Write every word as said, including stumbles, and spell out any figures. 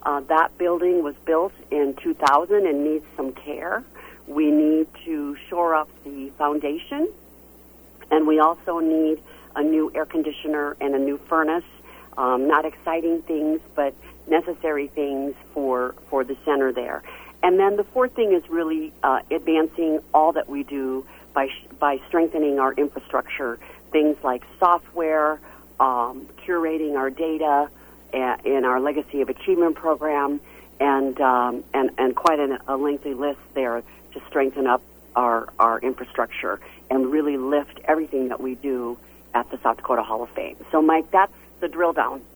Uh, that building was built in two thousand and needs some care. We need to shore up the foundation, and we also need a new air conditioner and a new furnace. Um, not exciting things, but necessary things for, for the center there. And then the fourth thing is really uh, advancing all that we do by sh- by strengthening our infrastructure, things like software, um, curating our data a- in our Legacy of Achievement program, and um, and, and quite an, a lengthy list there to strengthen up our, our infrastructure and really lift everything that we do at the South Dakota Hall of Fame. So, Mike, that's the drill down.